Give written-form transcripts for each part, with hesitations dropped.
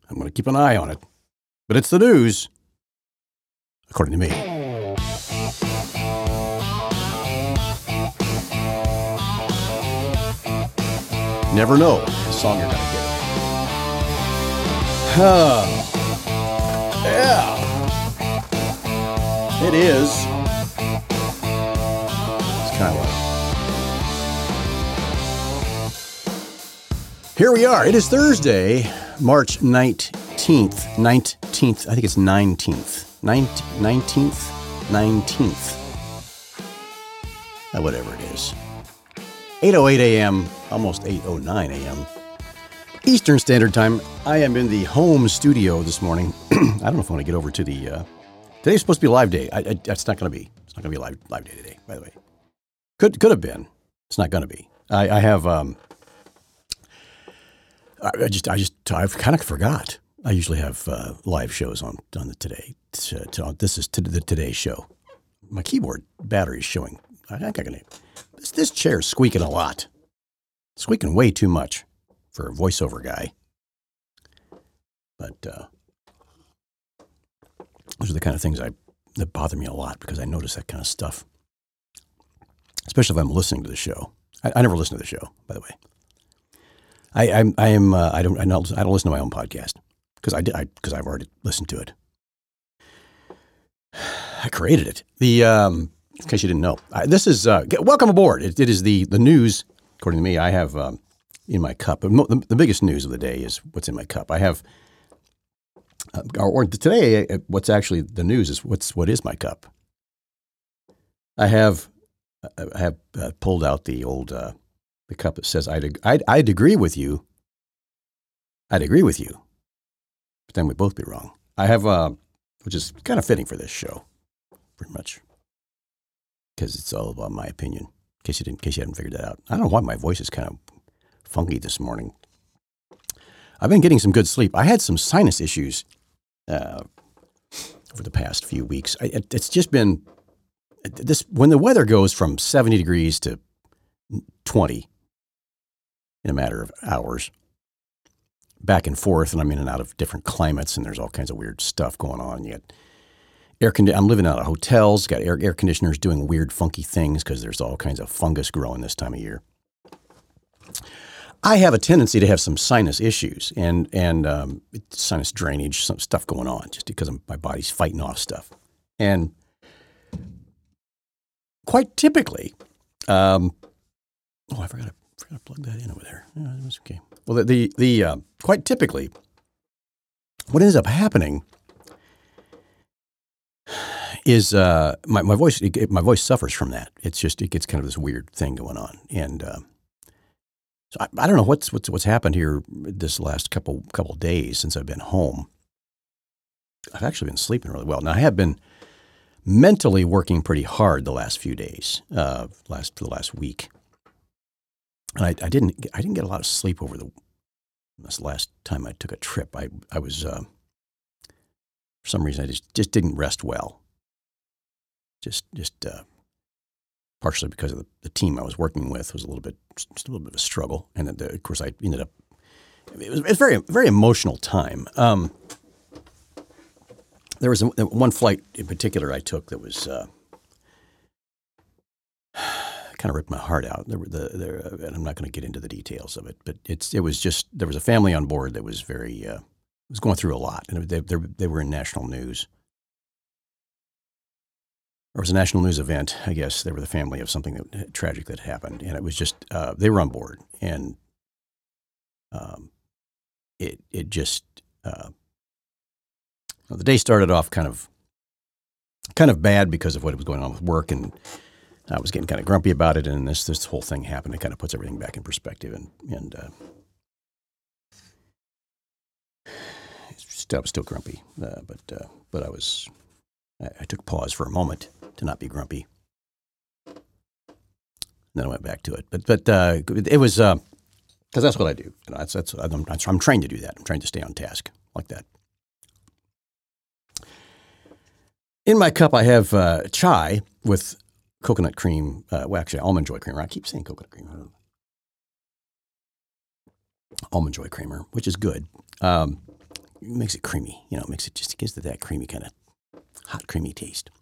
I'm going to keep an eye on it. But it's the news, according to me. Never know the song you're going to get. Yeah. It is. It's kind of like... Here we are. It is Thursday, March 19th. I think it's 19th. 19th. Whatever it is. 8:08 a.m., almost 8:09 a.m. Eastern Standard Time. I am in the home studio this morning. I don't know if I want to get over to the... Today's supposed to be a live day. It's not going to be. It's not going to be a live day today, by the way. Could have been. It's not going to be. I have... I've kind of forgot. I usually have live shows on the Today. This is the Today show. My keyboard battery is showing. I think I'm going to... This chair is squeaking a lot. Squeaking way too much for a voiceover guy. But those are the kind of things that bother me a lot because I notice that kind of stuff. Especially if I'm listening to the show. I never listen to the show, by the way. I don't listen to my own podcast because I've already listened to it. I created it. In case you didn't know, this is welcome aboard. It is the news. According to me, I have in my cup. The biggest news of the day is what's in my cup. I have, or today, what's actually the news is what is my cup. I have pulled out the old the cup that says I'd agree with you. I'd agree with you, but then we'd both be wrong. I have which is kind of fitting for this show, pretty much. Because it's all about my opinion. In case you hadn't figured that out. I don't know why my voice is kind of funky this morning. I've been getting some good sleep. I had some sinus issues over the past few weeks. It's just been this when the weather goes from 70 degrees to 20 in a matter of hours, back and forth, and I'm in and out of different climates, and there's all kinds of weird stuff going on. Yet. I'm living out of hotels, got air conditioners doing weird, funky things because there's all kinds of fungus growing this time of year. I have a tendency to have some sinus issues and sinus drainage, some stuff going on just because my body's fighting off stuff. And quite typically, I forgot to plug that in over there. Yeah, it was okay. Well, the quite typically, what ends up happening is my voice suffers from that. It gets kind of this weird thing going on, and so I don't know what's happened here this last couple days since I've been home. I've actually been sleeping really well. Now I have been mentally working pretty hard the last few days, for the last week, and I didn't get a lot of sleep over this last time I took a trip. I was for some reason I just didn't rest well. Just partially because of the team I was working with was a little bit of a struggle, and then of course I ended up. It was a very very emotional time. There was one flight in particular I took that was kind of ripped my heart out. And I'm not going to get into the details of it, but it was just there was a family on board that was very was going through a lot, and they were in national news. There was a national news event, I guess. They were the family of something tragic that happened, and it was just they were on board, and it just the day started off kind of bad because of what was going on with work, and I was getting kind of grumpy about it, and this whole thing happened. It kind of puts everything back in perspective, and I was still grumpy, but I took pause for a moment to not be grumpy. Then I went back to it, but it was because that's what I do. You know, I'm trained to do that. I'm trained to stay on task like that. In my cup, I have chai with coconut cream. Actually, almond joy creamer. I keep saying coconut cream. Almond joy creamer, which is good. makes it creamy. It gives it that creamy kind of hot, creamy taste.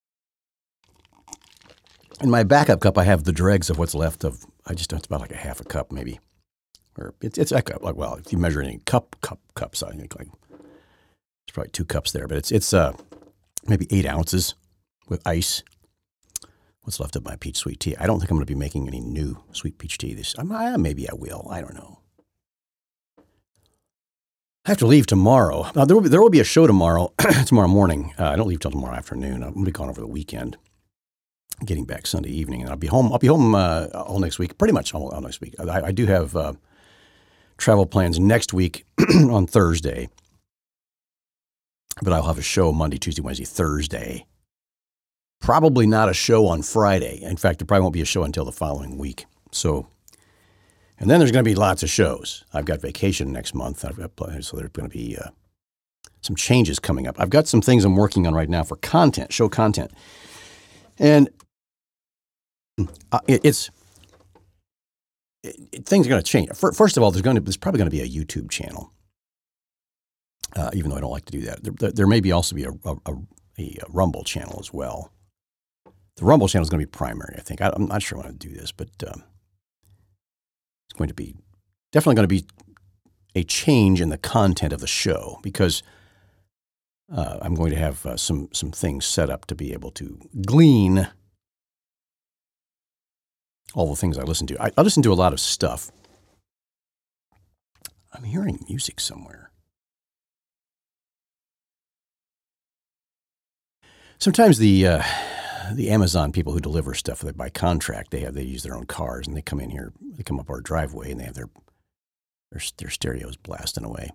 In my backup cup, I have the dregs of what's left of. It's about like a half a cup, maybe, or it's like well, if you measure it in cup size, I think like it's probably 2 cups there, but it's maybe 8 ounces with ice. What's left of my peach sweet tea? I don't think I'm going to be making any new sweet peach tea this. Maybe I will. I don't know. I have to leave tomorrow. Now, there will be a show tomorrow, tomorrow morning. I don't leave till tomorrow afternoon. I'm going to be gone over the weekend, getting back Sunday evening, and I'll be home all next week, pretty much all next week. I do have travel plans next week on Thursday, but I'll have a show Monday, Tuesday, Wednesday, Thursday. Probably not a show on Friday. In fact, there probably won't be a show until the following week. So. And then there's going to be lots of shows. I've got vacation next month. I've got plans, so there's going to be some changes coming up. I've got some things I'm working on right now for content, show content, and things are going to change. First of all, there's probably going to be a YouTube channel, even though I don't like to do that. There may also be a Rumble channel as well. The Rumble channel is going to be primary, I think. I'm not sure I want to do this, but. It's going to be definitely going to be a change in the content of the show because I'm going to have some things set up to be able to glean all the things I listen to. I listen to a lot of stuff. I'm hearing music somewhere. Sometimes the Amazon people who deliver stuff by contract, they use their own cars and they come in here, they come up our driveway and they have their stereos blasting away.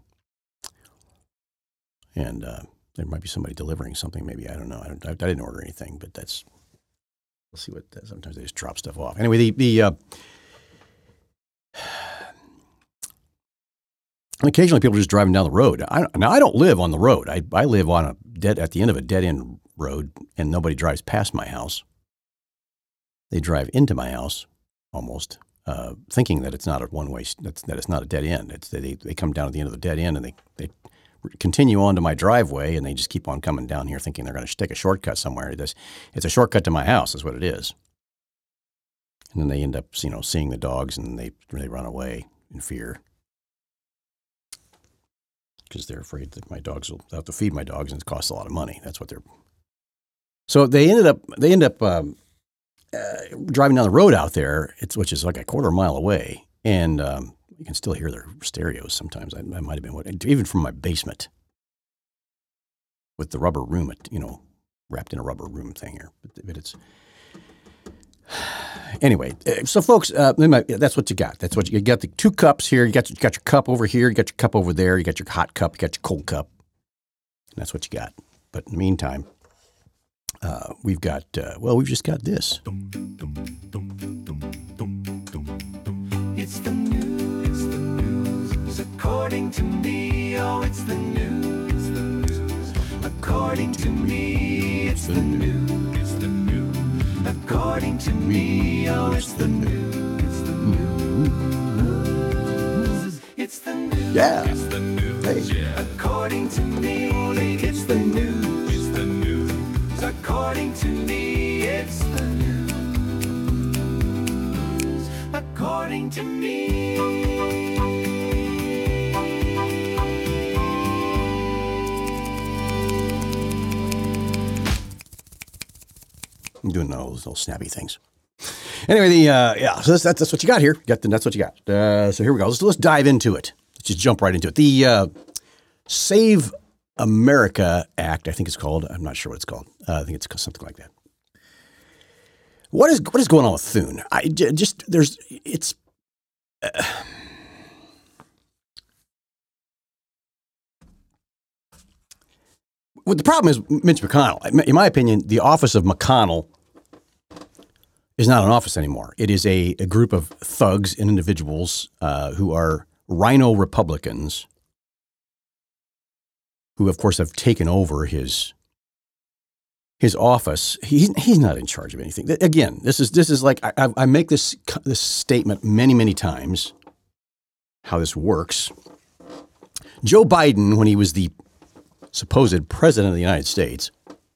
And there might be somebody delivering something. Maybe I don't know. I didn't order anything, but we'll see what. Sometimes they just drop stuff off. Anyway, occasionally people are just driving down the road. Now I don't live on the road. I live on at the end of a dead end road, and nobody drives past my house. They drive into my house almost, thinking that it's not a one-way, that it's not a dead end. They come down at the end of the dead end, and they continue on to my driveway, and they just keep on coming down here thinking they're going to take a shortcut somewhere. It's a shortcut to my house is what it is. And then they end up, seeing the dogs, and they run away in fear. Because they're afraid that my dogs will have to feed my dogs, and it costs a lot of money. That's what they're. So they end up driving down the road out there, which is like a quarter mile away, and you can still hear their stereos sometimes. That might have been even from my basement, with the rubber room, wrapped in a rubber room thing here. But it's anyway. So folks, that's what you got. That's what you got. The 2 cups here. You got your cup over here. You got your cup over there. You got your hot cup. You got your cold cup. And that's what you got. But in the meantime, we've just got this. It's the news. According to me, it's the news. According to me, it's the news. According to me, it's the news. It's the news. Yeah. It's the news. Hey. Yeah. According to me, it's the news. It's the news. According to me, it's the news. According to me. I'm doing those little snappy things. Anyway, so that's what you got here. That's what you got. So here we go. Let's dive into it. Let's just jump right into it. The Save America Act, I think it's called. I'm not sure what it's called. I think it's something like that. What is going on with Thune? Well, the problem is Mitch McConnell. In my opinion, the office of McConnell is not an office anymore. It is a group of thugs and individuals who are rhino Republicans who, of course, have taken over his office. He's not in charge of anything. Again, this is like I make this statement many times, how this works. Joe Biden, when he was the supposed president of the United States,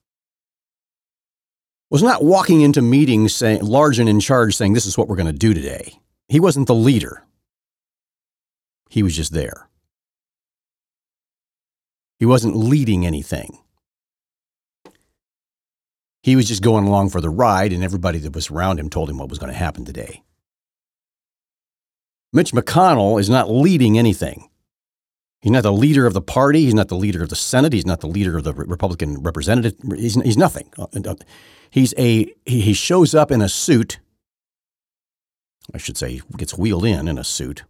was not walking into meetings saying, large and in charge, saying, this is what we're going to do today. He wasn't the leader. He was just there. He wasn't leading anything. He was just going along for the ride, and everybody that was around him told him what was going to happen today. Mitch McConnell is not leading anything. He's not the leader of the party. He's not the leader of the Senate. He's not the leader of the Republican representative. He's nothing. He shows up in a suit. I should say gets wheeled in a suit.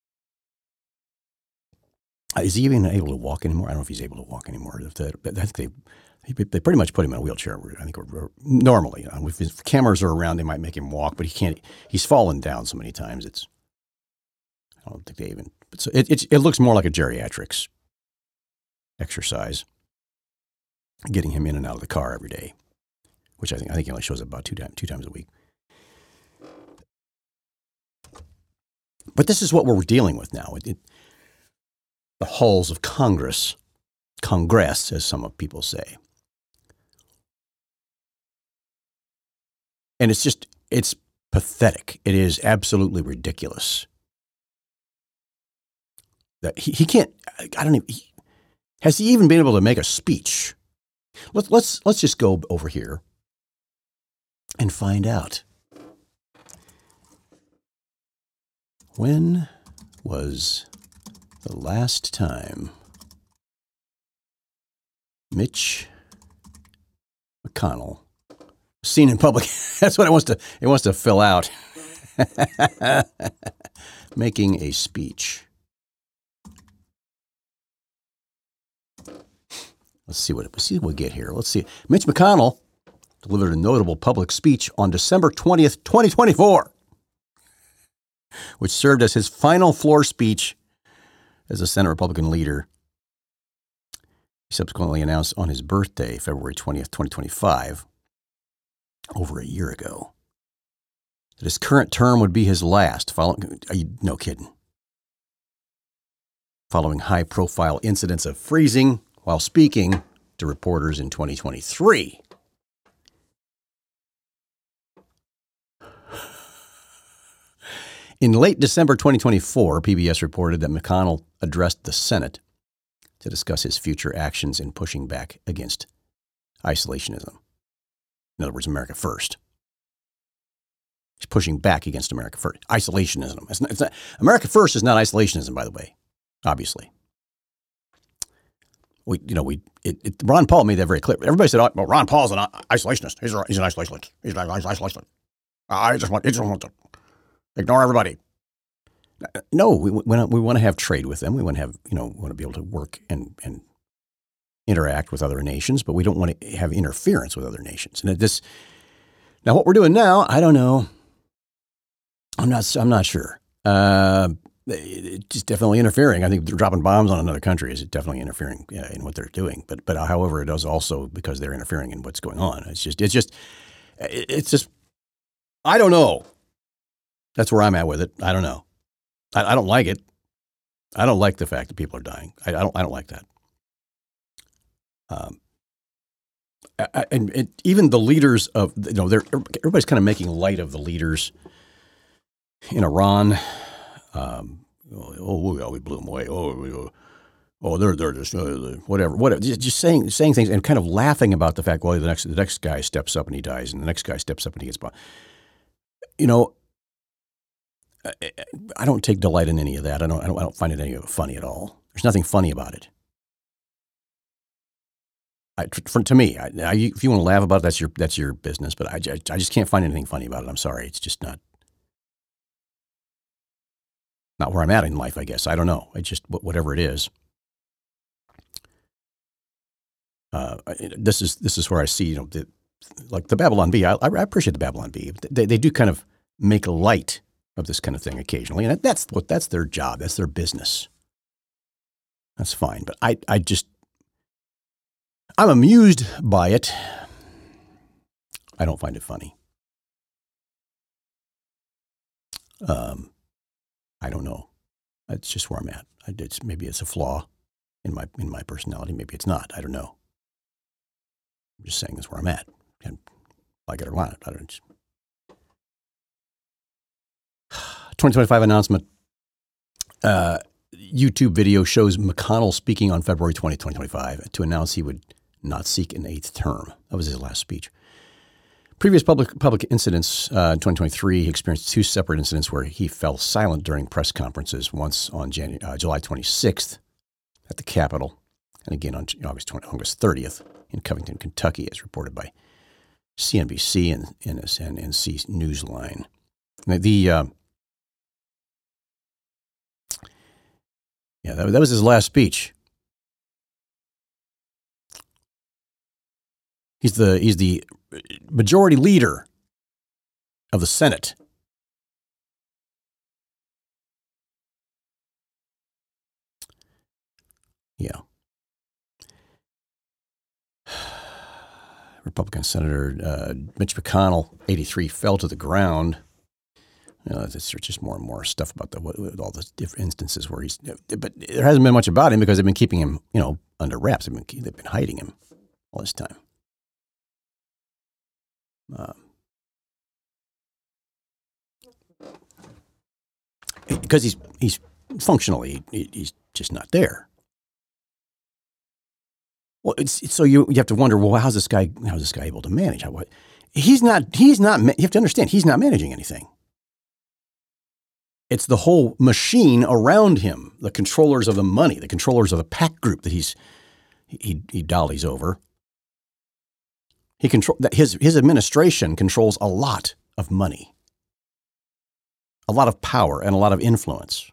Is he even able to walk anymore? I don't know if he's able to walk anymore. I think they pretty much put him in a wheelchair. I think normally, if cameras are around, they might make him walk, but he can't. He's fallen down so many times. I don't think they even. It looks more like a geriatrics exercise, getting him in and out of the car every day, which I think he only shows up about two times a week. But this is what we're dealing with now. The halls of Congress, as some people say. And it's pathetic. It is absolutely ridiculous. That he can't, I don't even, has he even been able to make a speech? Let's just go over here and find out. When was the last time Mitch McConnell seen in public? That's what it wants to fill out. Making a speech. Let's see what we get here. Let's see. Mitch McConnell delivered a notable public speech on December 20th, 2024, which served as his final floor speech as a Senate Republican leader. He subsequently announced on his birthday, February 20th, 2025, over a year ago, that his current term would be his last. No kidding. Following high-profile incidents of freezing while speaking to reporters in 2023. In late December 2024, PBS reported that McConnell addressed the Senate to discuss his future actions in pushing back against isolationism. In other words, America First. He's pushing back against America First. Isolationism. It's not, America First is not isolationism, by the way, obviously. Ron Paul made that very clear. Everybody said, "Oh, well, Ron Paul's an isolationist. He's an isolationist. He's an isolationist. I just want to ignore everybody." No, we want to have trade with them. We want to have, want to be able to work and interact with other nations, but we don't want to have interference with other nations. And now what we're doing now, I don't know. I'm not sure. It's definitely interfering. I think dropping bombs on another country is definitely interfering in what they're doing. But however, it does also because they're interfering in what's going on. It's just. I don't know. That's where I'm at with it. I don't know. I don't like it. I don't like the fact that people are dying. I don't like that. And even the leaders of everybody's kind of making light of the leaders in Iran. We blew them away. They're just whatever. Just saying things and kind of laughing about the fact. Well, the next guy steps up and he dies, and the next guy steps up and he gets bombed. I don't take delight in any of that. I don't find it any funny at all. There's nothing funny about it. To me, if you want to laugh about it, that's your business. But I just can't find anything funny about it. I'm sorry. It's just not where I'm at in life, I guess. I don't know. It's just whatever it is. This is where I see, like the Babylon Bee. I appreciate the Babylon Bee. They do kind of make light of this kind of thing occasionally, and that's their job. That's their business. That's fine. But I'm amused by it. I don't find it funny. I don't know. That's just where I'm at. Maybe it's a flaw. in my personality. Maybe it's not. I don't know. I'm just saying that's where I'm at. And like it or not, I don't. 2025 announcement. YouTube video shows McConnell speaking on February 20, 2025 to announce he would not seek an 8th term. That was his last speech. Previous public incidents in 2023, he experienced 2 separate incidents where he fell silent during press conferences, once on July 26th at the Capitol, and again on August 30th in Covington, Kentucky, as reported by CNBC and NBC Newsline. That was his last speech. He's the majority leader of the Senate. Yeah. Republican Senator Mitch McConnell, 83, fell to the ground. There's just more and more stuff about all the different instances where but there hasn't been much about him because they've been keeping him, under wraps. They've been hiding him all this time. Because he's functionally he's just not there. Well, so you have to wonder, well, how's this guy able to manage? He's not. You have to understand, he's not managing anything. It's the whole machine around him, the controllers of the money, the controllers of the PAC group that he dollies over. His administration controls a lot of money, a lot of power, and a lot of influence.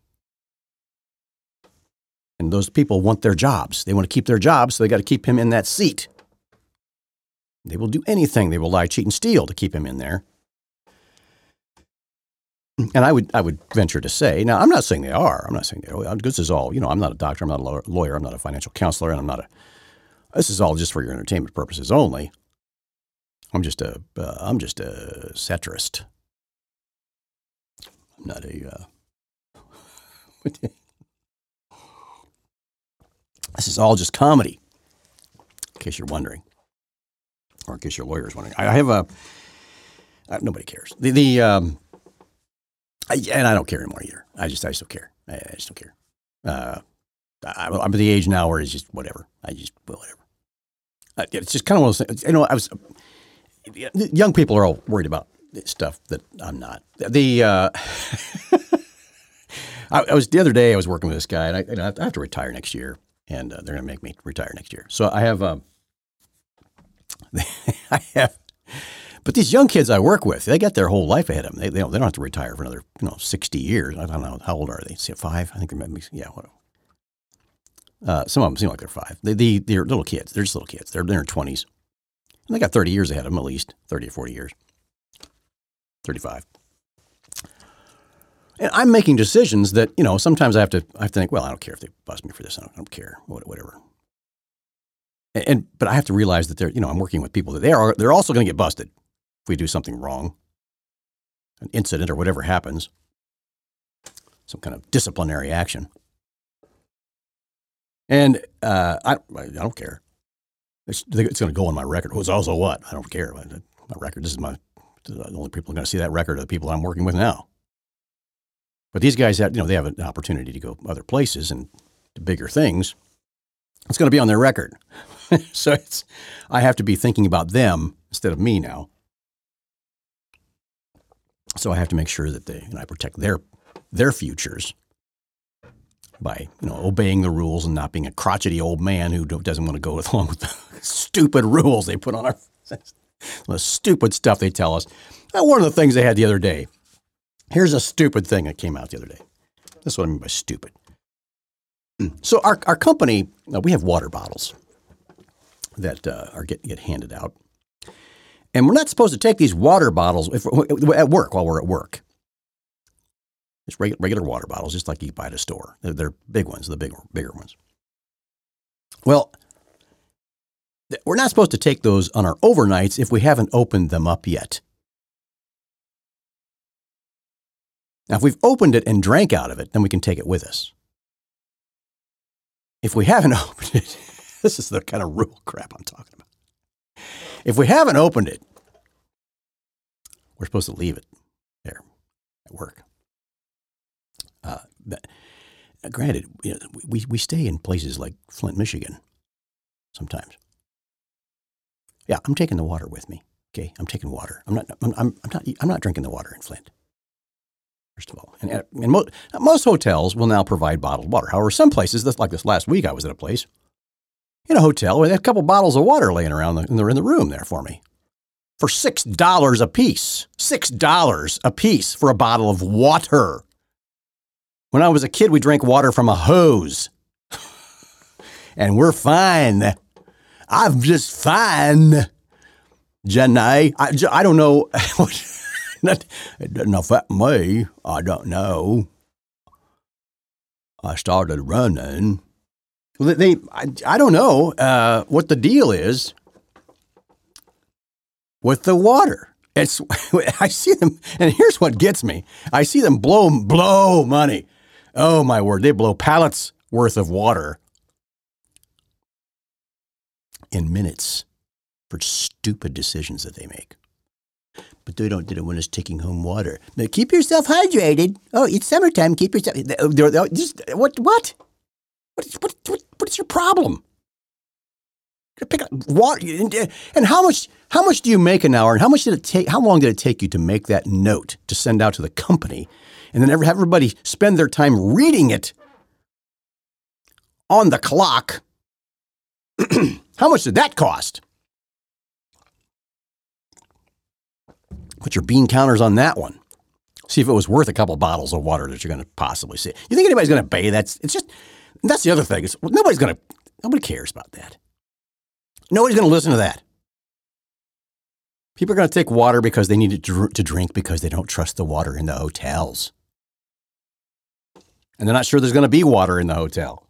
And those people want their jobs. They want to keep their jobs, so they got to keep him in that seat. They will do anything. They will lie, cheat, and steal to keep him in there. And I would venture to say, now I'm not saying they are. I'm not saying this is all. I'm not a doctor. I'm not a lawyer. I'm not a financial counselor, and this is all just for your entertainment purposes only. I'm just a satirist. I'm not a. This is all just comedy, in case you're wondering, or in case your lawyer is wondering. I have nobody cares. And I don't care anymore either. I just don't care. I just don't care. I'm at the age now where it's just whatever. Whatever. It's just kind of one of those things. Young people are all worried about stuff that I'm not. I was the other day. I was working with this guy, and I have to retire next year, and they're going to make me retire next year. So I have, but these young kids I work with, they got their whole life ahead of them. They don't have to retire for another 60 years. I don't know, how old are they? 5? I think they're whatever. Some of them seem like they're 5. They're little kids. They're just little kids. They're in their 20s, and they got 30 years ahead of them, at least 30 or 40 years, 35. And I'm making decisions that, sometimes I have to think, well, I don't care if they bust me for this. I don't care, whatever. But I have to realize that I'm working with people that they're also going to get busted if we do something wrong, an incident or whatever happens, some kind of disciplinary action. And I don't care. It's going to go on my record. Who's also what? I don't care. My record. The only people who are going to see that record are the people I'm working with now. But these guys have, they have an opportunity to go other places and to bigger things. It's going to be on their record. So I have to be thinking about them instead of me now. So I have to make sure that I protect their futures by, obeying the rules and not being a crotchety old man who doesn't want to go along with the stupid rules they put on the stupid stuff they tell us. One of the things they had the other day. Here's a stupid thing that came out the other day. This is what I mean by stupid. So our company, we have water bottles that get handed out. And we're not supposed to take these water bottles at work while we're at work. It's regular water bottles, just like you buy at a store. They're big ones, the bigger ones. Well, we're not supposed to take those on our overnights if we haven't opened them up yet. Now, if we've opened it and drank out of it, then we can take it with us. if we haven't opened it, this is the kind of real crap I'm talking about. If we haven't opened it, we're supposed to leave it there at work. But granted, we stay in places like Flint, Michigan sometimes. Yeah, I'm taking the water with me. Okay, I'm taking water. I'm not drinking the water in Flint. First of all, and most hotels will now provide bottled water. However, some places, like this last week, I was at a place in a hotel where they had a couple bottles of water laying around in the room there for me for $6 a piece. $6 a piece for a bottle of water. When I was a kid, we drank water from a hose, and we're fine. I'm just fine, Jenny. I don't know. It doesn't affect me. I don't know. I started running. I don't know what the deal is with the water. I see them, and here's what gets me. I see them blow money. Oh, my word. They blow pallets worth of water in minutes for stupid decisions that they make. But they don't want us taking home water. Now, keep yourself hydrated. Oh, it's summertime. Keep yourself. What? What is your problem? Pick up water. And how much do you make an hour? And how much did it take? How long did it take you to make that note to send out to the company, and then have everybody spend their time reading it on the clock? How much did that cost? Put your bean counters on that one. See if it was worth a couple bottles of water that you're going to possibly see. You think anybody's going to pay? That's the other thing. Nobody cares about that. Nobody's going to listen to that. People are going to take water because they need it to drink because they don't trust the water in the hotels. And they're not sure there's going to be water in the hotel.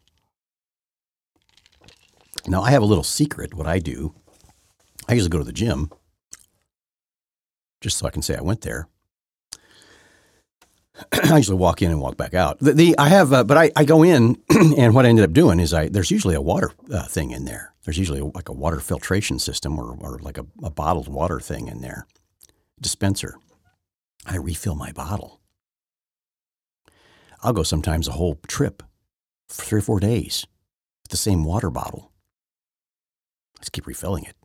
Now, I have a little secret. What I do, I usually go to the gym just so I can say I went there. I usually walk in and walk back out. I go in, and what I ended up doing is there's usually a water thing in there. There's usually like a water filtration system or like a bottled water thing in there. Dispenser. I refill my bottle. I'll go sometimes a whole trip for 3 or 4 days with the same water bottle. Just keep refilling it.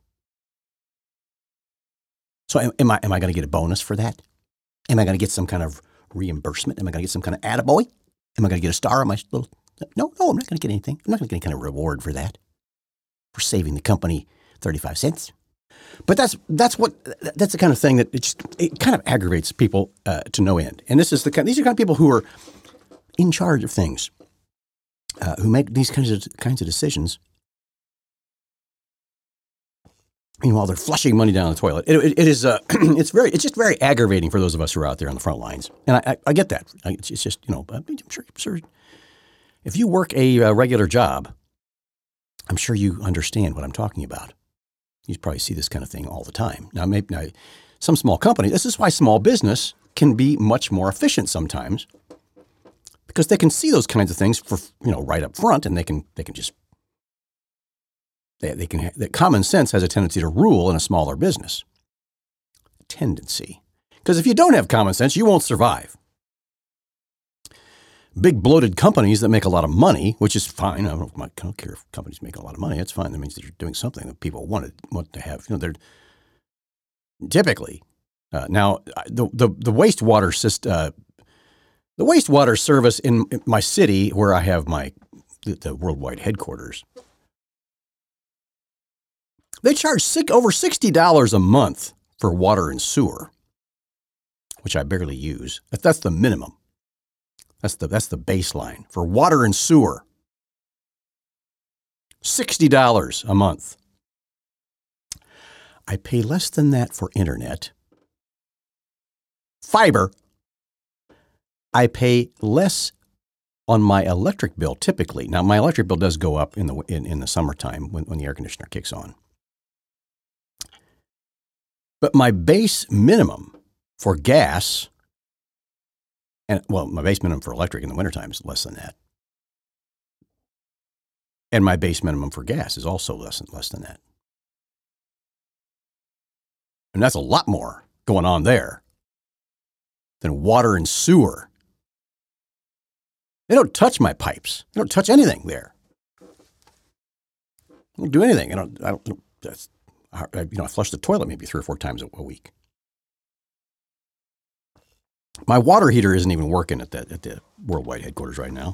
So am I going to get a bonus for that? Am I going to get some kind of reimbursement? Am I going to get some kind of attaboy? Am I going to get a star on my little... No, I'm not going to get anything. I'm not going to get any kind of reward for that. For saving the company 35 cents. But that's the kind of thing that it kind of aggravates people to no end. And these are the kind of people who are in charge of things, who make these kinds of decisions. Meanwhile, they're flushing money down the toilet. It's just very aggravating for those of us who are out there on the front lines. And I get that. It's just, I'm sure if you work a regular job, I'm sure you understand what I'm talking about. You probably see this kind of thing all the time. Now, some small companies, this is why small business can be much more efficient sometimes, because they can see those kinds of things for, right up front, and they can just, that common sense has a tendency to rule in a smaller business. Tendency. Because if you don't have common sense, you won't survive. Big bloated companies that make a lot of money, which is fine. I don't care if companies make a lot of money. It's fine. That means that you're doing something that people want to have. They're typically now the wastewater system, the wastewater service in my city where I have the worldwide headquarters. They charge over $60 a month for water and sewer, which I barely use. That's the minimum. That's the baseline for water and sewer. $60 a month. I pay less than that for internet. Fiber. I pay less on my electric bill typically. Now, my electric bill does go up in the summertime when the air conditioner kicks on. But my base minimum for gas, my base minimum for electric in the wintertime is less than that. And my base minimum for gas is also less than that. And that's a lot more going on there than water and sewer. They don't touch my pipes. They don't touch anything there. I don't do anything. I flush the toilet maybe 3 or 4 times a week. My water heater isn't even working at the worldwide headquarters right now.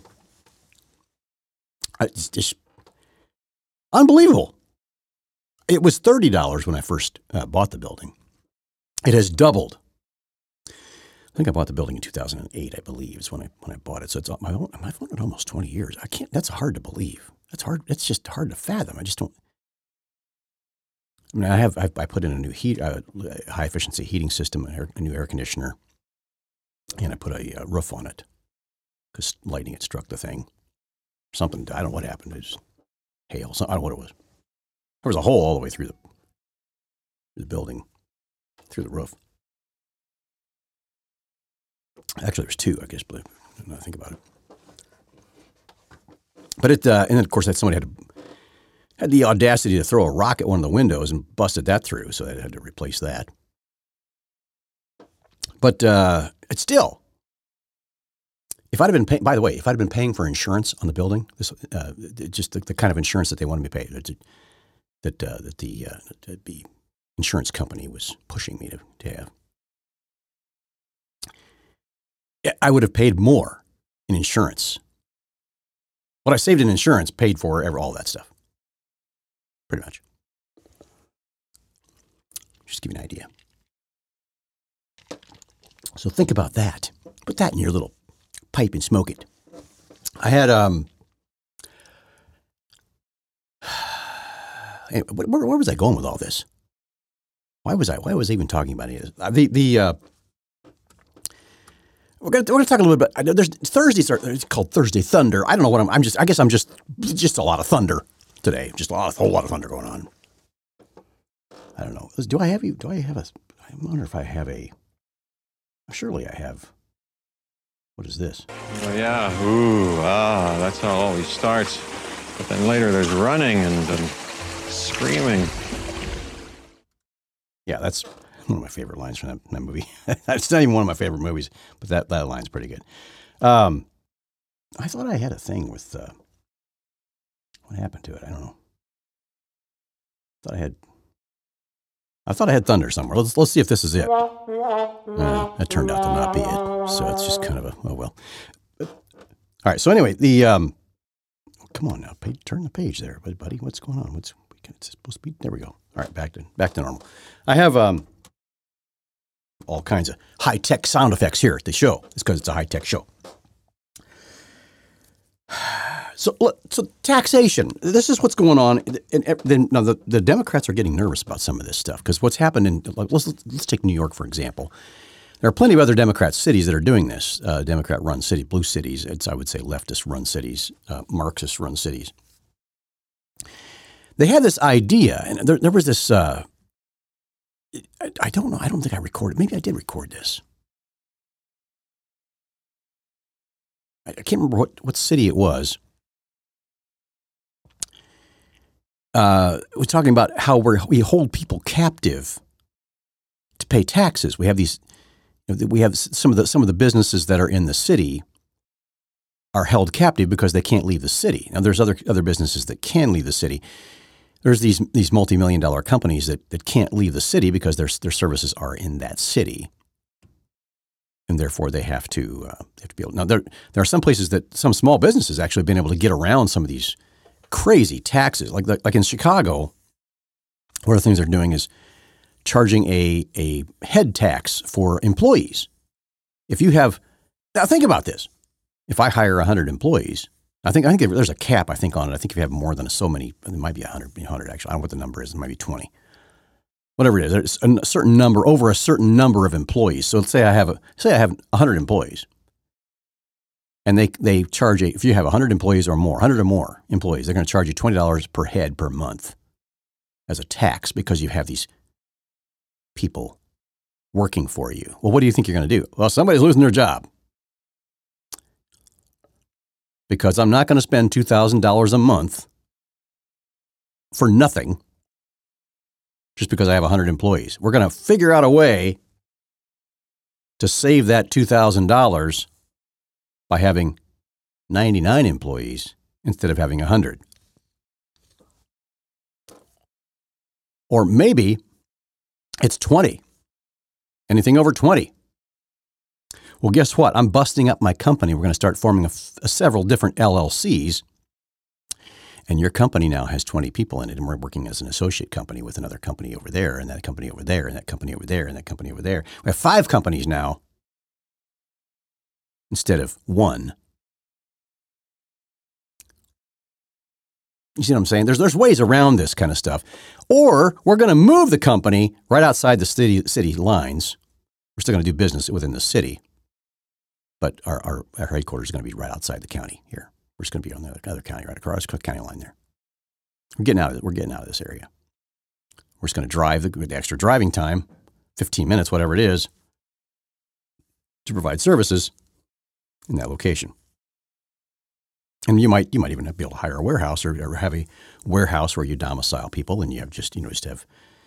It's just unbelievable. It was $30 when I first bought the building. It has doubled. I think I bought the building in 2008, I believe, is when I bought it. So it's I've owned it almost 20 years. That's hard to believe. That's hard. It's just hard to fathom. I just don't. I mean, I put in a new high efficiency heating system, a new air conditioner, and I put a roof on it because lightning had struck the thing. Something, I don't know what happened. It just hail. I don't know what it was. There was a hole all the way through the building, through the roof. Actually, there's 2, I guess, but now I think about it. But and then of course, somebody had the audacity to throw a rock at one of the windows and busted that through, so they had to replace that. But it's still, if I'd have been by the way, if I'd have been paying for insurance on the building, just the kind of insurance that they wanted me to pay, that the insurance company was pushing me to have, I would have paid more in insurance. What I saved in insurance paid for all that stuff. Pretty much. Just give you an idea. So think about that. Put that in your little pipe and smoke it. I had where was I going with all this? Why was I even talking about it? We're going to talk a little bit about. There's Thursdays. It's called Thursday Thunder. I don't know what I guess I'm just a lot of thunder today. Just a whole lot of thunder going on. I don't know. Do I have a? I wonder if I have a. Surely I have. What is this? Oh, yeah. That's how it always starts. But then later there's running and screaming. Yeah, that's one of my favorite lines from that movie. It's not even one of my favorite movies, but that line's pretty good. I thought I had a thing with, what happened to it? I don't know. I thought I had thunder somewhere. Let's see if this is it. That turned out to not be it. So it's just kind of oh well. All right. So anyway, come on now, turn the page there, buddy. What's going on? It's supposed to be. There we go. All right, back to normal. I have all kinds of high tech sound effects here at the show. It's because it's a high tech show. So taxation. This is what's going on. And then now the Democrats are getting nervous about some of this stuff because what's happened let's take New York for example. There are plenty of other Democrat cities that are doing this. Democrat-run city, blue cities. I would say leftist-run cities, Marxist-run cities. They had this idea, and there was this. I don't know. I don't think I recorded. Maybe I did record this. I can't remember what city it was. We're talking about how we hold people captive to pay taxes. We have these. We have some of the businesses that are in the city are held captive because they can't leave the city. Now there's other businesses that can leave the city. There's these multi-million-dollar companies that can't leave the city because their services are in that city, and therefore they have to be able. Now there are some places that some small businesses actually have been able to get around some of these crazy taxes. Like in Chicago, one of the things they're doing is charging a head tax for employees. Now think about this. If I hire 100 employees, I think there's a cap, on it. I think if you have more than so many, it might be 100 actually. I don't know what the number is. It might be 20. Whatever it is, there's a certain number, over a certain number of employees. So let's say I have 100 employees. And they charge if you have 100 employees or more, 100 or more employees, they're going to charge you $20 per head per month as a tax because you have these people working for you. Well, what do you think you're going to do? Well, somebody's losing their job. Because I'm not going to spend $2,000 a month for nothing just because I have 100 employees. We're going to figure out a way to save that $2,000 by having 99 employees instead of having 100. Or maybe it's 20. Anything over 20. Well, guess what? I'm busting up my company. We're going to start forming several different LLCs. And your company now has 20 people in it, and we're working as an associate company with another company over there, and that company over there, and that company over there, and that company over there. We have 5 companies now instead of 1. You see what I'm saying? There's ways around this kind of stuff. Or we're going to move the company right outside the city lines. We're still going to do business within the city, but our headquarters is going to be right outside the county here. We're just going to be on the other county, right across the county line there. We're getting out of this area. We're just going to drive the extra driving time, 15 minutes, whatever it is, to provide services in that location. And you might even be able to hire a warehouse or have a warehouse where you domicile people, and you have just have.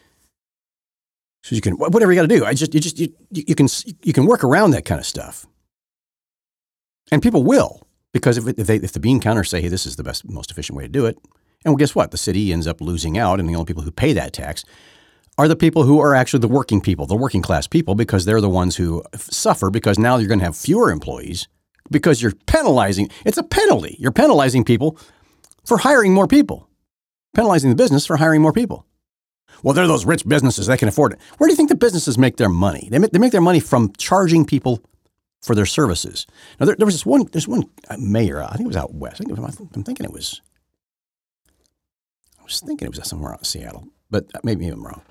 So you can whatever you got to do. You can work around that kind of stuff, and people will. Because if the bean counters say, hey, this is the most efficient way to do it, and well, guess what? The city ends up losing out, and the only people who pay that tax are the people who are actually the working people, the working class people, because they're the ones who suffer because now you're going to have fewer employees because you're penalizing. It's a penalty. You're penalizing people for hiring more people, penalizing the business for hiring more people. Well, they're those rich businesses. They can afford it. Where do you think the businesses make their money? They make their money from charging people for their services. Now, there was there's one mayor, I think it was out west. I was thinking it was somewhere out in Seattle, but maybe I'm wrong.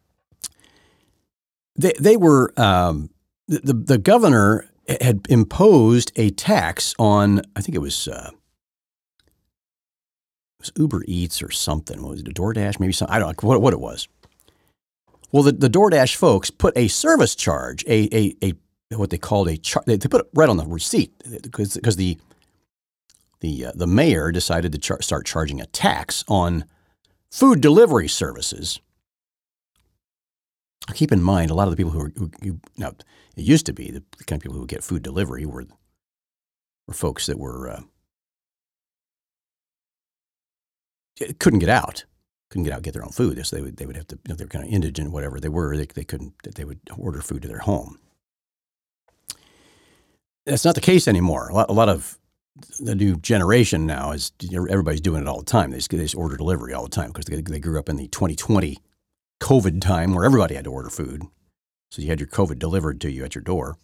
They were, the governor had imposed a tax on, I think it was Uber Eats or something. What was it, a DoorDash? Maybe something. I don't know what it was. Well, the DoorDash folks put a service charge, what they called they put it right on the receipt because the mayor decided to start charging a tax on food delivery services. Keep in mind, a lot of the people who now it used to be the kind of people who would get food delivery were folks that were couldn't get out, get their own food. So they would have to, they were kind of indigent, whatever they were. They would order food to their home. That's not the case anymore. A lot of the new generation now is everybody's doing it all the time. They just order delivery all the time because they grew up in the 2020 COVID time where everybody had to order food. So you had your COVID delivered to you at your door.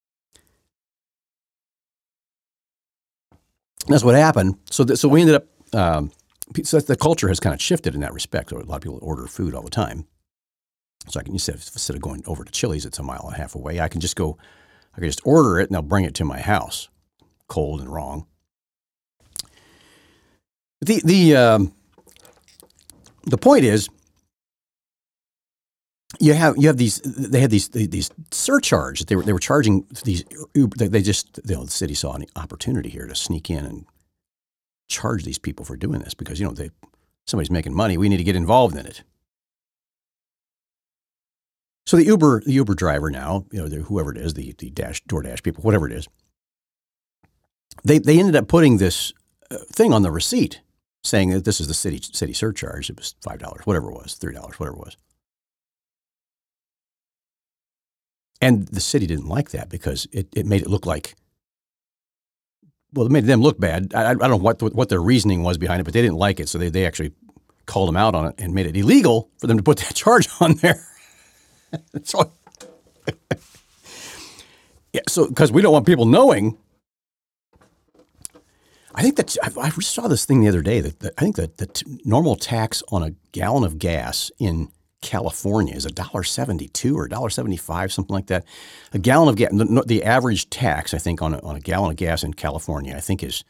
And that's what happened. So we ended up, so the culture has kind of shifted in that respect. So a lot of people order food all the time. So instead of going over to Chili's, it's a mile and a half away. I can just order it and they'll bring it to my house, cold and wrong. The point is, they had these surcharges. They were charging these Uber. The city saw an opportunity here to sneak in and charge these people for doing this because somebody's making money. We need to get involved in it. So the Uber driver now, whoever it is, the DoorDash people, whatever it is, they ended up putting this thing on the receipt saying that this is the city surcharge. It was $5, whatever it was, $3, whatever it was. And the city didn't like that because it made it look like, well, it made them look bad. I don't know what their reasoning was behind it, but they didn't like it. So they actually called them out on it and made it illegal for them to put that charge on there. So because we don't want people knowing. I think that I saw this thing the other day that I think that the normal tax on a gallon of gas in California is $1.72 or $1.75, something like that. A gallon of gas. The average tax, I think, on a gallon of gas in California, I think it's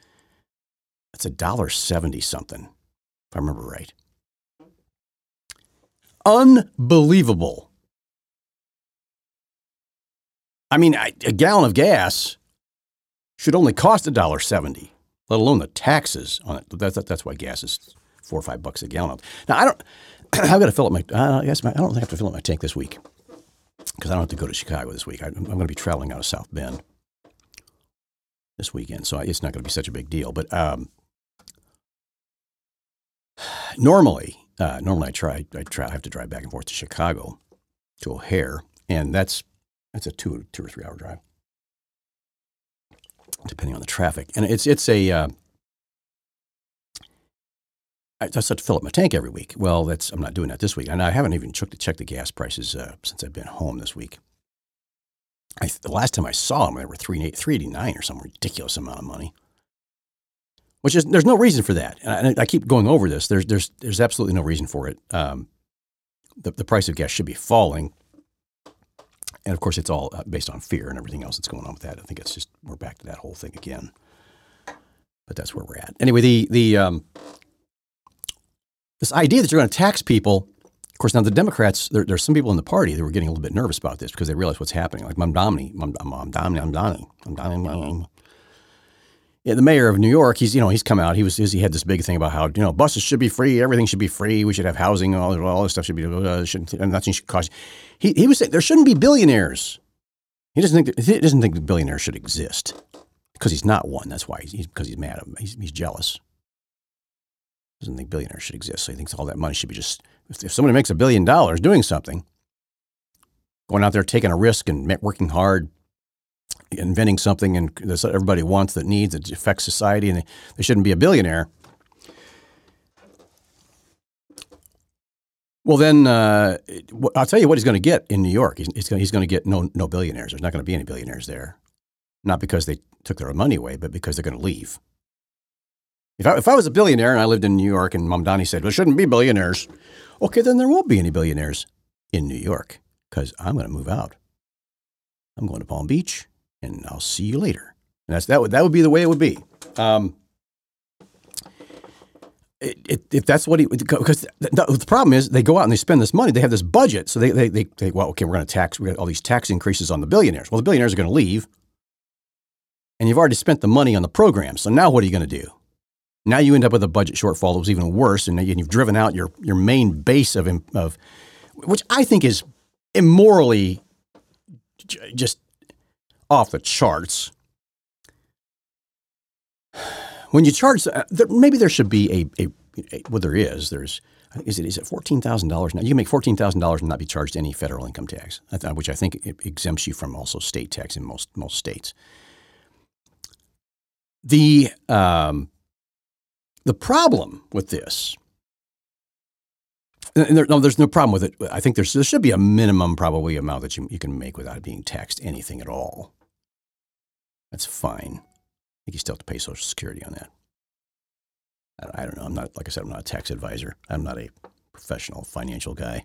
$1.70 something, if I remember right. Unbelievable. I mean, a gallon of gas should only cost $1.70, let alone the taxes on it. That's why gas is $4 or $5 a gallon. Now I don't. I've got to fill up my. I guess I don't think I have to fill up my tank this week because I don't have to go to Chicago this week. I'm going to be traveling out of South Bend this weekend, so it's not going to be such a big deal. But normally I have to drive back and forth to Chicago to O'Hare, and that's a 2 or 3 hour drive, depending on the traffic. And it's a I just have to fill up my tank every week. Well, I'm not doing that this week, and I haven't even checked the gas prices since I've been home this week. The last time I saw them, they were $3.89 or some ridiculous amount of money. Which is there's no reason for that, and I keep going over this. There's absolutely no reason for it. The price of gas should be falling, and of course, it's all based on fear and everything else that's going on with that. I think it's just we're back to that whole thing again. But that's where we're at. Anyway, this idea that you're going to tax people, of course, now the Democrats, there's some people in the party that were getting a little bit nervous about this because they realize what's happening. Like Mamdani. Yeah, the mayor of New York, he's come out. He had this big thing about how, buses should be free. Everything should be free. We should have housing. All this stuff should be, and nothing should cost. He was saying there shouldn't be billionaires. He doesn't think the billionaires should exist because he's not one. That's why because he's mad at him. He's jealous. Doesn't think billionaires should exist. So he thinks all that money should be just, if somebody makes $1 billion doing something, going out there taking a risk and working hard, inventing something and that everybody wants, that needs, that affects society, and they shouldn't be a billionaire. Well, then I'll tell you what he's going to get in New York. He's going to get no billionaires. There's not going to be any billionaires there, not because they took their money away, but because they're going to leave. If I was a billionaire and I lived in New York and Mamdani said, there shouldn't be billionaires, okay, then there won't be any billionaires in New York because I'm going to move out. I'm going to Palm Beach, and I'll see you later. And that would be the way it would be. If that's what because the problem is they go out and they spend this money. They have this budget, so they well, okay, we're going to tax. We got all these tax increases on the billionaires. Well, the billionaires are going to leave, and you've already spent the money on the program. So now what are you going to do? Now you end up with a budget shortfall that was even worse, and you've driven out your main base of which I think is immorally just off the charts. When you charge, maybe there should be there is it $14,000 now? You can make $14,000 and not be charged any federal income tax, which I think it exempts you from also state tax in most states. The problem with this, and there's no problem with it. I think there should be a minimum probably amount that you can make without being taxed anything at all. That's fine. I think you still have to pay Social Security on that. I don't know. I'm not, like I said, I'm not a tax advisor. I'm not a professional financial guy.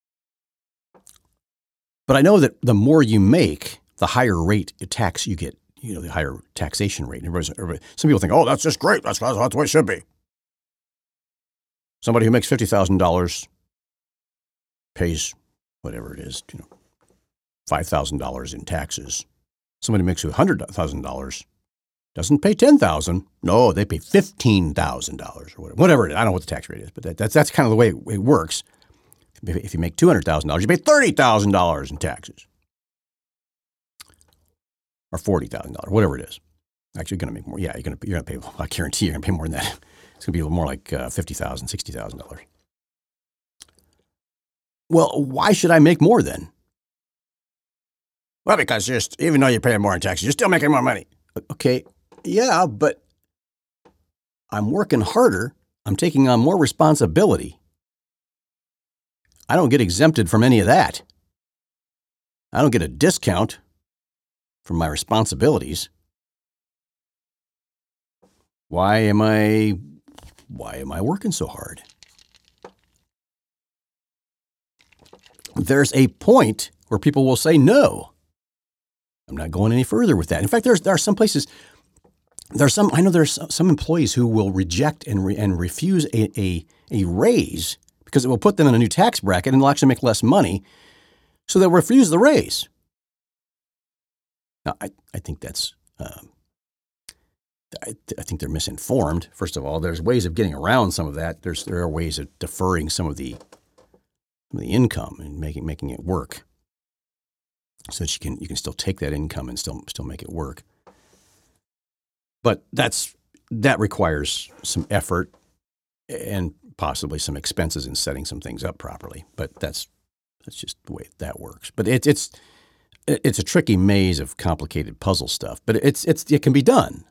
But I know that the more you make, the higher rate of tax you get. The higher taxation rate. Everybody, some people think, oh, that's just great. That's the way it should be. Somebody who makes $50,000 pays whatever it is, $5,000 in taxes. Somebody who makes $100,000 doesn't pay $10,000. No, they pay $15,000 or whatever it is. I don't know what the tax rate is, but that's kind of the way it works. If you make $200,000, you pay $30,000 in taxes. Or $40,000, whatever it is. Actually, you're going to make more. Yeah, you're going to pay. I guarantee you're going to pay more than that. It's going to be a little more like $50,000, $60,000. Well, why should I make more then? Well, because even though you're paying more in taxes, you're still making more money. Okay, yeah, but I'm working harder. I'm taking on more responsibility. I don't get exempted from any of that. I don't get a discount from my responsibilities. Why am I working so hard? There's a point where people will say, no, I'm not going any further with that. In fact, there are some places, I know there's some employees who will reject and refuse a raise because it will put them in a new tax bracket and they'll actually make less money. So they'll refuse the raise. Now, I think that's I think they're misinformed. First of all, there's ways of getting around some of that. There are ways of deferring some of the income and making it work, so that you can still take that income and still make it work. But that requires some effort and possibly some expenses in setting some things up properly. But that's just the way that works. But it's a tricky maze of complicated puzzle stuff. But it can be done.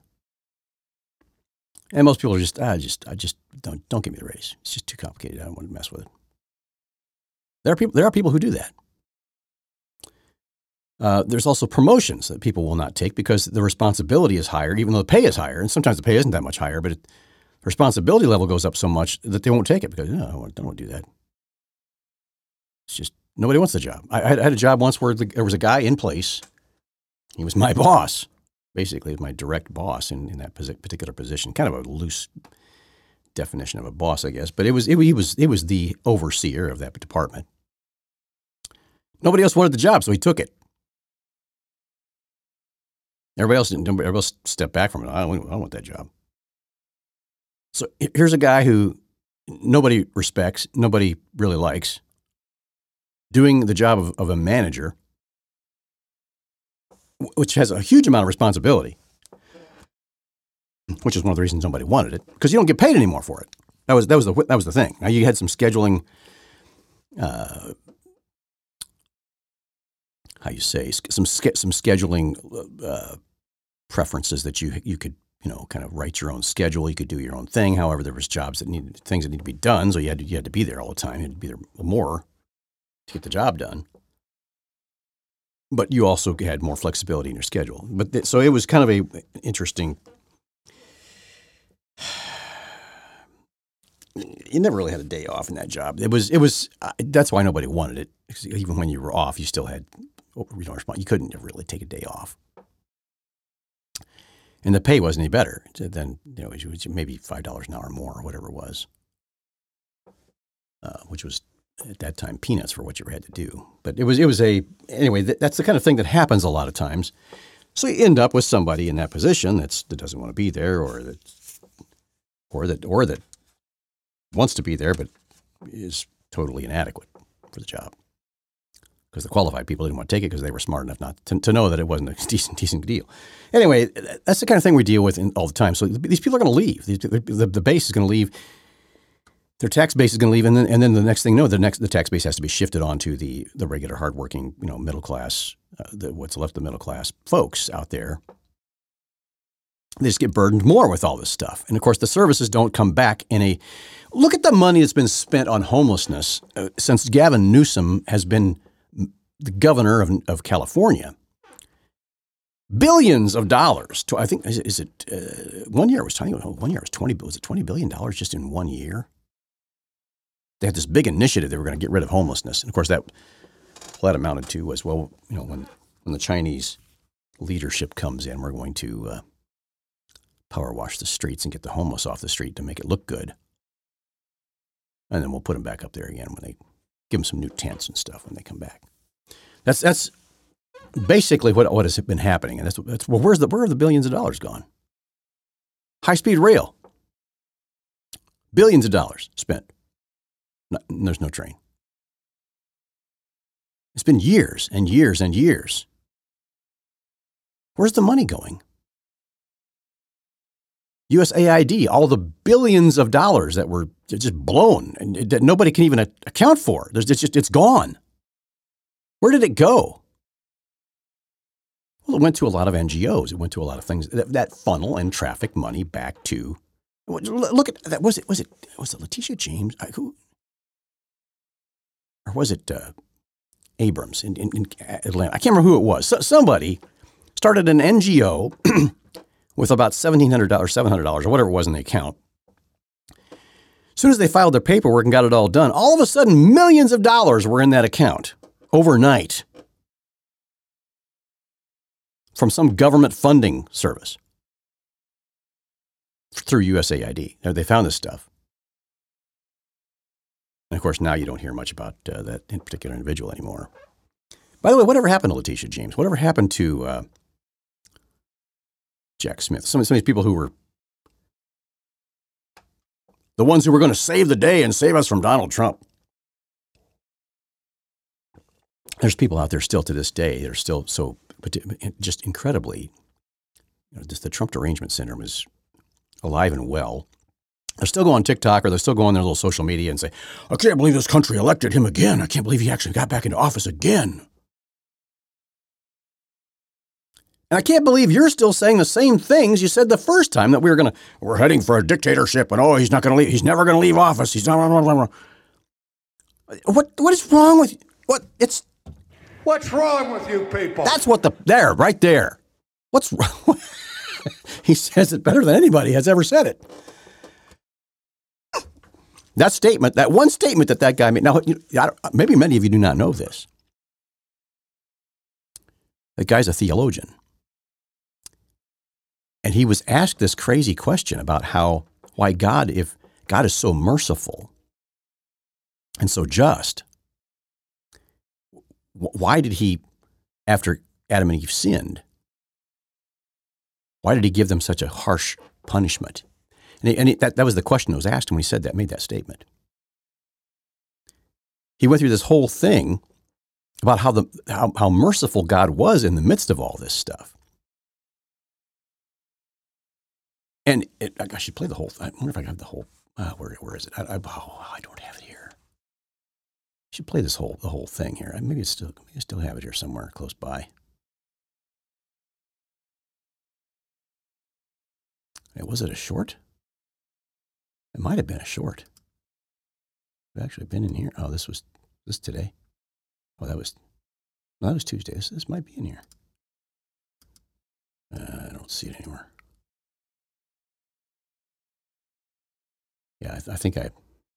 And most people are just I just don't give me the raise. It's just too complicated. I don't want to mess with it. There are people who do that. There's also promotions that people will not take because the responsibility is higher, even though the pay is higher. And sometimes the pay isn't that much higher, but the responsibility level goes up so much that they won't take it because no, I don't want to do that. It's just nobody wants the job. I had a job once where there was a guy in place. He was my boss. Basically, my direct boss in that particular position. Kind of a loose definition of a boss, I guess. But he was the overseer of that department. Nobody else wanted the job, so he took it. Everybody else didn't. Everybody else stepped back from it. I don't want that job. So here's a guy who nobody respects, nobody really likes, doing the job of a manager, which has a huge amount of responsibility, which is one of the reasons nobody wanted it, because you don't get paid anymore for it. That was the thing. Now you had some scheduling, some scheduling preferences that you could kind of write your own schedule. You could do your own thing. However, there was things that needed to be done, so you had to be there all the time. You had to be there more to get the job done. But you also had more flexibility in your schedule. So it was kind of a interesting. You never really had a day off in that job. It was. That's why nobody wanted it. Because even when you were off, you still had. You couldn't really take a day off. And the pay wasn't any better than it was maybe $5 an hour more or whatever it was, which was at that time peanuts for what you had to do. But it was anyway. That's the kind of thing that happens a lot of times. So you end up with somebody in that position that doesn't want to be there, or that wants to be there but is totally inadequate for the job. Because the qualified people didn't want to take it because they were smart enough not to know that it wasn't a decent deal. Anyway, that's the kind of thing we deal with all the time. So these people are going to leave. The base is going to leave. Their tax base is going to leave, and then the next thing you know, the tax base has to be shifted onto the regular, hardworking, middle class, what's left of the middle class folks out there. They just get burdened more with all this stuff, and of course, the services don't come back look at the money that's been spent on homelessness since Gavin Newsom has been the governor of California. Billions of dollars. I think is it 1 year? Was it $20 billion just in 1 year? They had this big initiative. They were going to get rid of homelessness, and of course that amounted to was when the Chinese leadership comes in, we're going to power wash the streets and get the homeless off the street to make it look good, and then we'll put them back up there again when they give them some new tents and stuff when they come back. That's basically what has been happening, and that's where are the billions of dollars gone? High-speed rail, billions of dollars spent. There's no train. It's been years and years and years. Where's the money going? USAID, all the billions of dollars that were just blown and that nobody can even account for. It's gone. Where did it go? Well, it went to a lot of NGOs. It went to a lot of things that funnel and traffic money back to. Look at that. Was it Letitia James? Who? Or was it Abrams in Atlanta? I can't remember who it was. Somebody started an NGO with about $1,700, $700, or whatever it was in the account. As soon as they filed their paperwork and got it all done, all of a sudden millions of dollars were in that account overnight from some government funding service through USAID. They found this stuff. And of course, now you don't hear much about that in particular individual anymore. By the way, whatever happened to Letitia James? Whatever happened to Jack Smith. Some of these people who were the ones who were going to save the day and save us from Donald Trump. There's people out there still to this day that are still so just incredibly, just the Trump derangement syndrome is alive and well. They'll still go on TikTok or they'll still go on their little social media and say, I can't believe this country elected him again. I can't believe he actually got back into office again. And I can't believe you're still saying the same things you said the first time that we're heading for a dictatorship and he's not going to leave. He's never going to leave office. He's not. Blah, blah, blah. What is wrong with you? What's wrong with you people? That's what right there. What's wrong? He says it better than anybody has ever said it. That statement, that one statement that guy made. Now, maybe many of you do not know this. That guy's a theologian. And he was asked this crazy question about why God, if God is so merciful and so just, why did he, after Adam and Eve sinned, why did he give them such a harsh punishment? That was the question that was asked him when he made that statement. He went through this whole thing about how merciful God was in the midst of all this stuff. And I should play the whole. I wonder if I have the whole. Where is it? I don't have it here. I should play the whole thing here. Maybe I still have it here somewhere close by. Was it a short? It might have been a short. It's actually been in here. Oh, this today. Oh, that was Tuesday. This might be in here. I don't see it anywhere. Yeah, I think I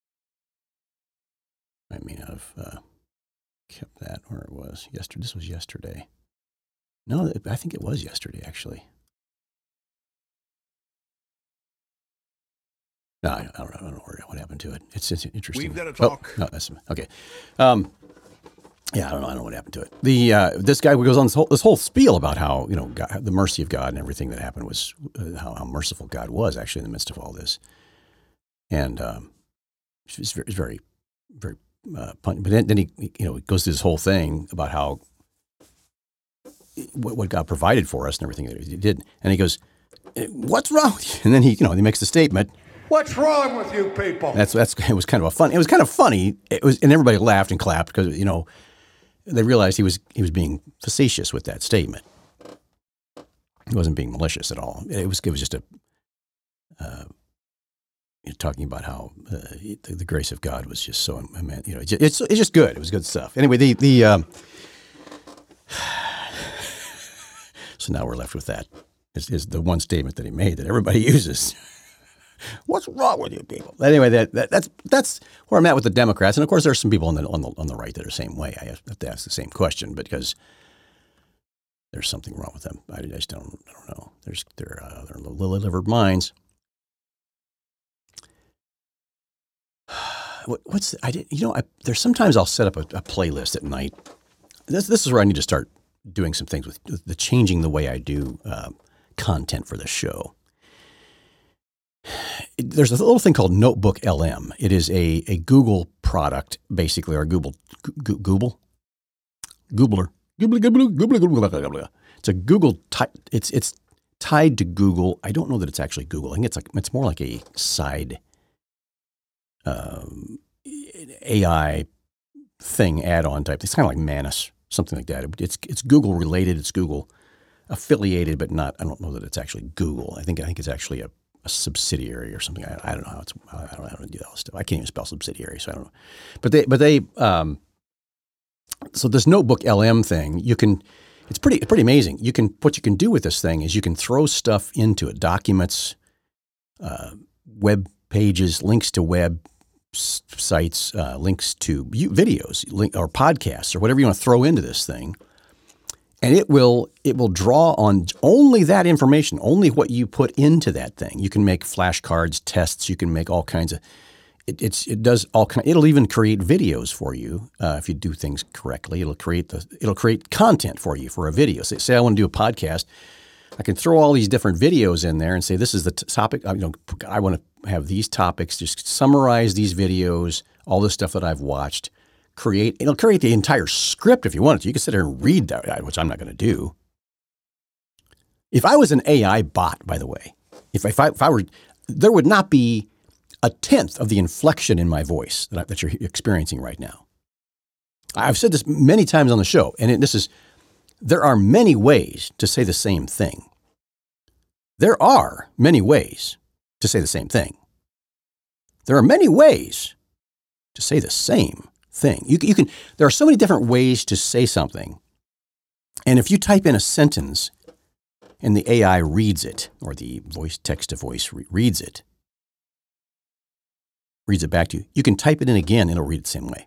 may not have kept that where it was yesterday. This was yesterday. No, I think it was yesterday, actually. No, I don't know what happened to it. It's interesting. We've got to talk. No, that's okay. Yeah, I don't know what happened to it. This guy goes on this whole spiel about how God, the mercy of God and everything that happened was how merciful God was actually in the midst of all this, and it's very, very, very. But then he goes through this whole thing about how what God provided for us and everything that He did, and he goes, "What's wrong with you?" And then he makes the statement. What's wrong with you people? It was kind of funny. And everybody laughed and clapped because they realized he was being facetious with that statement. He wasn't being malicious at all. It was just talking about how the grace of God was just so it's just good. It was good stuff. Anyway, so now we're left with that. Is the one statement that he made that everybody uses. What's wrong with you people? Anyway, that's where I'm at with the Democrats, and of course, there's some people on the right that are the same way. I have to ask the same question because there's something wrong with them. I just don't know. They're lily-livered minds. There's sometimes I'll set up a playlist at night. This is where I need to start doing some things with the changing the way I do content for the show. There's a little thing called Notebook LM. It is a Google product, basically, or Googler. It's a Google. It's tied to Google. I don't know that it's actually Google. I think it's more like a side AI thing, add-on type. It's kind of like Manus, something like that. It's Google related. It's Google affiliated, but not. I don't know that it's actually Google. I think it's actually a subsidiary or something. I don't know I don't know how to do that stuff. I can't even spell subsidiary, so I don't know. But they so this Notebook LM thing, it's pretty amazing. What you can do with this thing is you can throw stuff into it, documents, web pages, links to web sites, links to videos, or podcasts, or whatever you want to throw into this thing. And it will draw on only that information, only what you put into that thing. You can make flashcards, tests. You can make all kinds of. It does all kind. It'll even create videos for you if you do things correctly. It'll create content for you for a video. Say I want to do a podcast I can throw all these different videos in there and say, this is the topic. I want to have these topics, just summarize these videos, all the stuff that I've watched, it'll create the entire script if you want it to. You can sit there and read that, which I'm not going to do. If I was an AI bot, by the way, if I were, there would not be a tenth of the inflection in my voice that you're experiencing right now. I've said this many times on the show, and there are many ways to say the same thing. There are many ways to say the same thing. There are many ways to say the same thing. There are so many different ways to say something. And if you type in a sentence and the AI reads it, or the text-to-voice reads it back to you, you can type it in again and it'll read it the same way.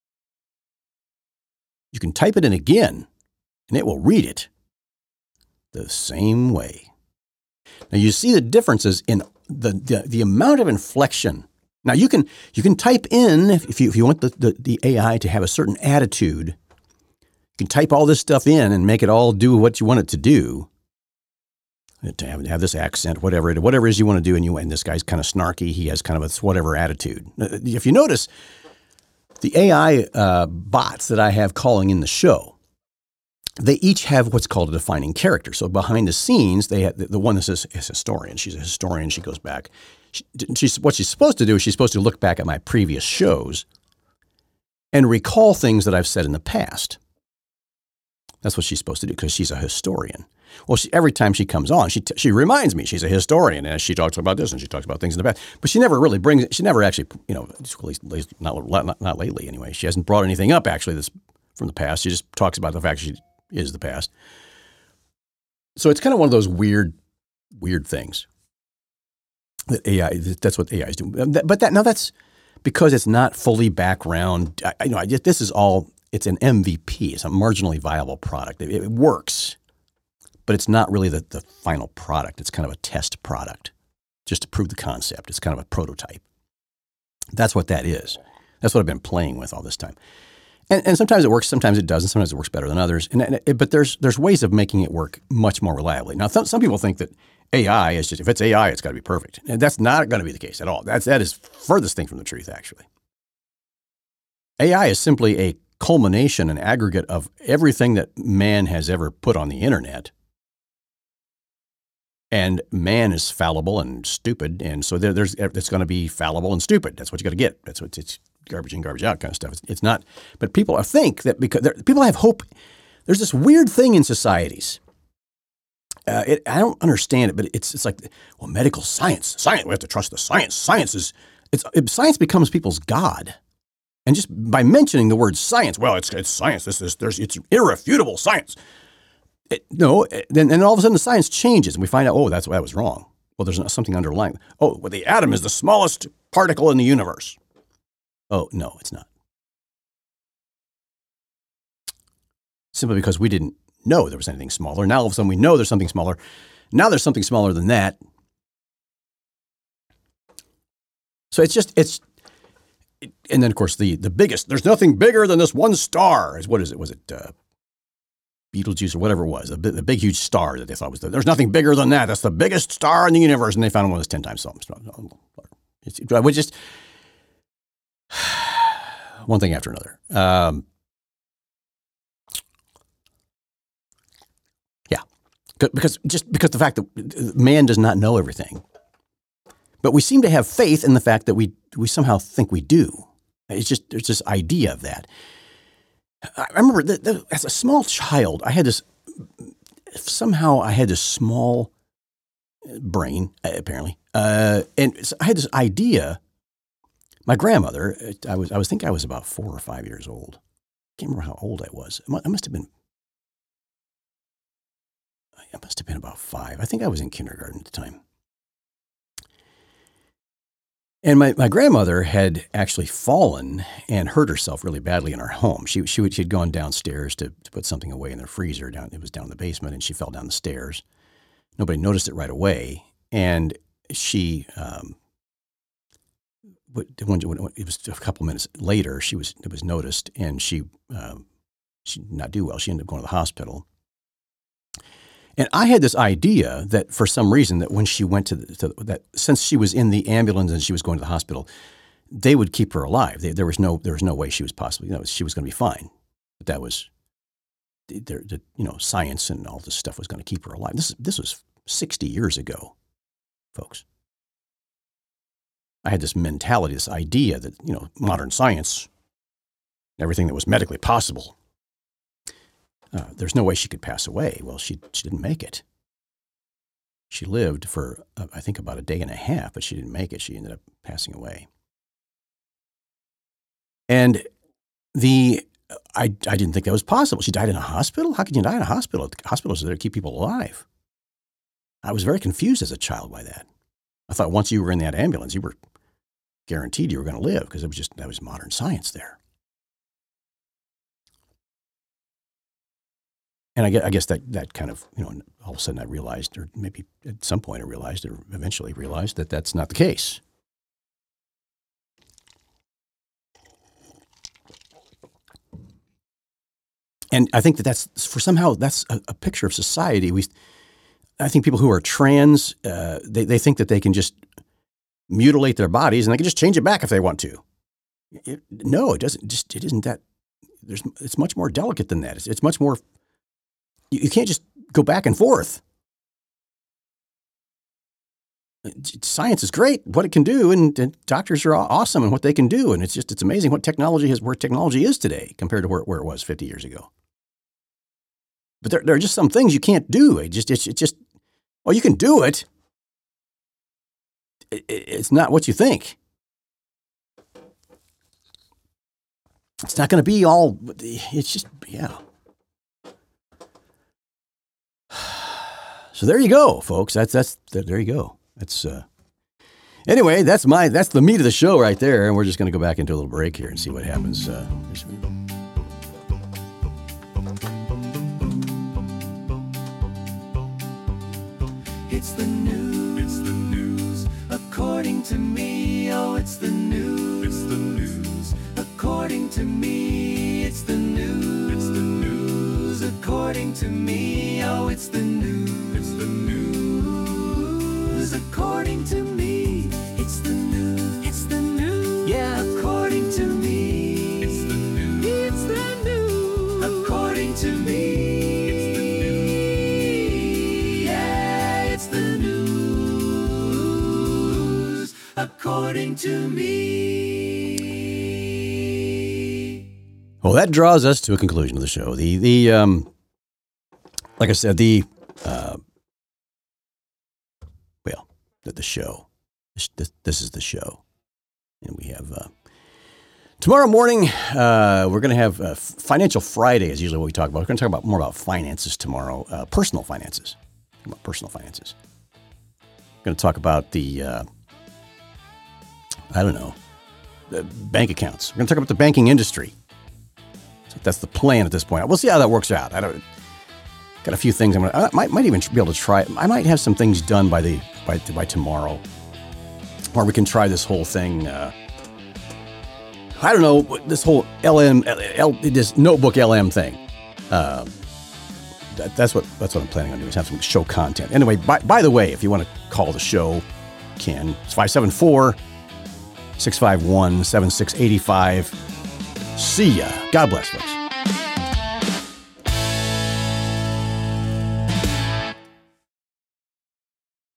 You can type it in again and it will read it the same way. Now you see the differences in the amount of inflection. Now you can type in, if you want the AI to have a certain attitude, you can type all this stuff in and make it all do what you want it to do. To have this accent, whatever it is you want to do, and this guy's kind of snarky. He has kind of a whatever attitude. If you notice, the AI bots that I have calling in the show, they each have what's called a defining character. So behind the scenes, they have the one that says is historian. She's a historian. She goes back. What she's supposed to do is she's supposed to look back at my previous shows and recall things that I've said in the past. That's what she's supposed to do because she's a historian. Well, every time she comes on, she reminds me she's a historian, and she talks about this and she talks about things in the past. But she never really she never actually, at least not lately anyway. She hasn't brought anything up actually that's from the past. She just talks about the fact she is the past. So it's kind of one of those weird things that that's what AI is doing. But that's because it's not fully background. This is all. It's an MVP. It's a marginally viable product. It works, but it's not really the final product. It's kind of a test product just to prove the concept. It's kind of a prototype. That's what that is. That's what I've been playing with all this time. And sometimes it works, sometimes it doesn't. Sometimes it works better than others. But there's ways of making it work much more reliably. Now, some people think that AI is just, if it's AI, it's got to be perfect. And that's not going to be the case at all. That is furthest thing from the truth, actually. AI is simply a culmination, an aggregate of everything that man has ever put on the internet. And man is fallible and stupid. And so it's going to be fallible and stupid. That's what you got to get. It's garbage in, garbage out kind of stuff. It's not, but people think that because people have hope. There's this weird thing in societies. I don't understand it, but it's like, well, medical science, we have to trust the science. Science becomes people's God. And just by mentioning the word science, well, it's science. It's irrefutable science. Then all of a sudden the science changes and we find out, that was wrong. Well, there's something underlying. The atom is the smallest particle in the universe. Oh, no, it's not. Simply because we didn't know there was anything smaller. Now all of a sudden we know there's something smaller. Now there's something smaller than that. So and then of course the biggest, there's nothing bigger than this one star. What is it? Was it Betelgeuse or whatever it was? The big huge star that they thought was there's nothing bigger than that. That's the biggest star in the universe. And they found one was 10 times something. Which just one thing after another. Because the fact that man does not know everything. But we seem to have faith in the fact that we somehow think we do. There's this idea of that. I remember that as a small child, I had this small brain, apparently. And so I had this idea. My grandmother, I was about 4 or 5 years old. I can't remember how old I was. I must have been about 5. I think I was in kindergarten at the time. And my grandmother had actually fallen and hurt herself really badly in our home. She'd gone downstairs to put something away in the freezer. It was down in the basement, and she fell down the stairs. Nobody noticed it right away, and she when it was a couple minutes later, it was noticed, and she did not do well. She ended up going to the hospital. And I had this idea that for some reason that when she went that since she was in the ambulance and she was going to the hospital, they would keep her alive. There was no way she was possibly, she was going to be fine. But that was, science and all this stuff was going to keep her alive. This was 60 years ago, folks. I had this mentality, this idea that, modern science, everything that was medically possible, there's no way she could pass away. Well, she didn't make it. She lived for, I think, about a day and a half, but she didn't make it. She ended up passing away. And I didn't think that was possible. She died in a hospital? How can you die in a hospital? Hospitals are there to keep people alive. I was very confused as a child by that. I thought once you were in that ambulance, you were guaranteed you were going to live because that was modern science there. And I guess that kind of, all of a sudden I realized, or maybe at some point I realized, or eventually realized that that's not the case. And I think that's a picture of society. I think people who are trans, they think that they can just mutilate their bodies and they can just change it back if they want to. No, it doesn't. It isn't that. It's much more delicate than that. It's much more. You can't just go back and forth. Science is great, what it can do, and doctors are awesome in what they can do, and it's amazing what where technology is today compared to where it was 50 years ago. But there are just some things you can't do. It's just, well, you can do it. It's not what you think. It's not going to be all. It's just, yeah. So there you go, folks. There you go. Anyway, that's the meat of the show right there, and we're just going to go back into a little break here and see what happens. It's the news. According to me, oh, it's the news. According to me, it's the news. According to me, oh, it's the news. According to me, it's the news. It's the news. Yeah, according to me, it's the news. It's the news. According to me, it's the news. Yeah, it's the news. According to me. Well, that draws us to a conclusion of the show. Like I said, the show. This is the show. And we have, tomorrow morning, we're going to have Financial Friday is usually what we talk about. We're going to talk more about finances tomorrow, personal finances. We're going to talk about the bank accounts. We're going to talk about the banking industry. So that's the plan at this point. We'll see how that works out. Got a few things I might even be able to try. I might have some things done by tomorrow, or we can try this whole thing. I don't know, this whole this notebook LM thing. That's what I'm planning on doing. Is have some show content. Anyway, by the way, if you want to call the show, you can. It's 574-651-7685. See ya. God bless, folks.